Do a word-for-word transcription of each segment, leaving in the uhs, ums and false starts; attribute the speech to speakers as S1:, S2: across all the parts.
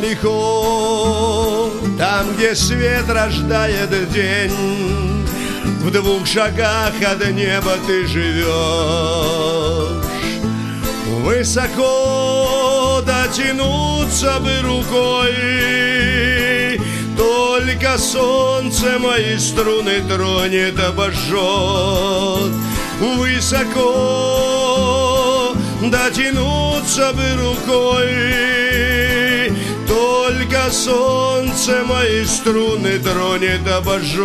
S1: Далеко, там, где свет рождает день, в двух шагах от неба ты живешь. Высоко дотянуться бы рукой, только солнце мои струны тронет, обожжет. Высоко дотянуться бы рукой, только солнце мои струны тронет, обожжет.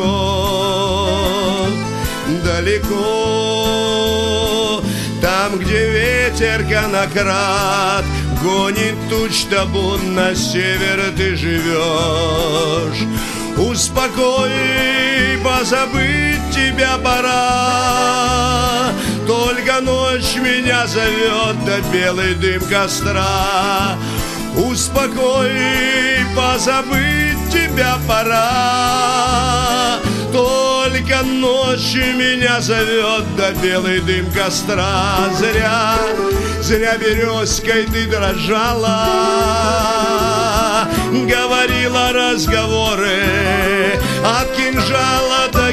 S1: Далеко, там, где ветер конокрад гонит туч табун, на север ты живешь. Успокой, позабыть тебя пора, только ночь меня зовет, да белый дым костра. Успокой, позабыть тебя пора, только ночью меня зовет, да белый дым костра. Зря, зря березкой ты дрожала, говорила разговоры от кинжала до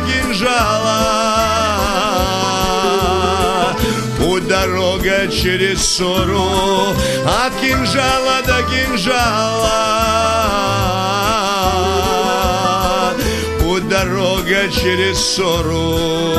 S1: кинжала. Путь дорога через ссору от кинжала до кинжала. Путь дорога через ссору.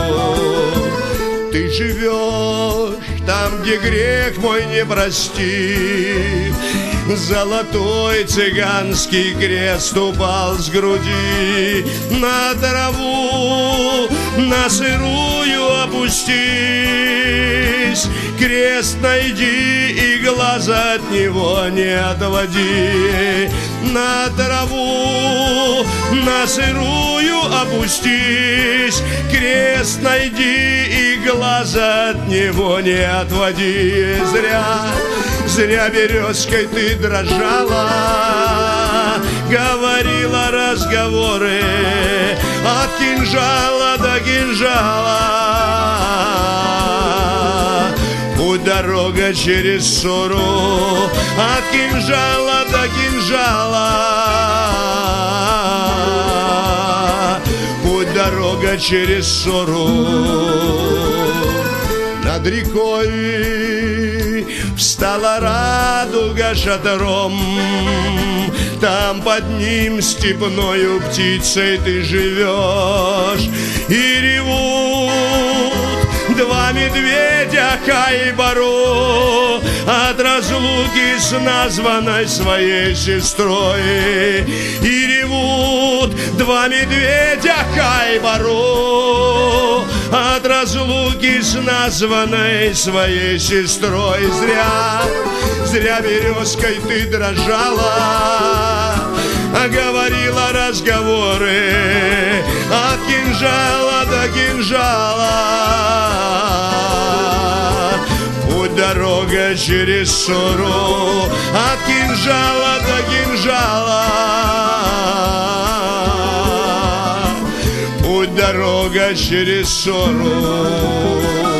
S1: Ты живешь там, где грех мой не простит. Золотой цыганский крест упал с груди на траву, на сырую опустись. Крест найди и глаза от него не отводи. На траву, на сырую опустись. Крест найди и глаза от него не отводи. Зря, зря березкой ты дрожала, говорила разговоры от кинжала до кинжала. Путь дорога через ссору от кинжала до кинжала. Путь дорога через ссору. Над рекой встала радуга шатром, там под ним степною птицей ты живешь. И ревут два медведя Кай и Баро от разлуки с названной своей сестрой. И ревут два медведя Кай и Баро от разлуки с названной своей сестрой. Зря, зря березкой ты дрожала, говорила разговоры от кинжала до кинжала. Путь дорога через ссору от кинжала до кинжала. Путь дорога через ссору.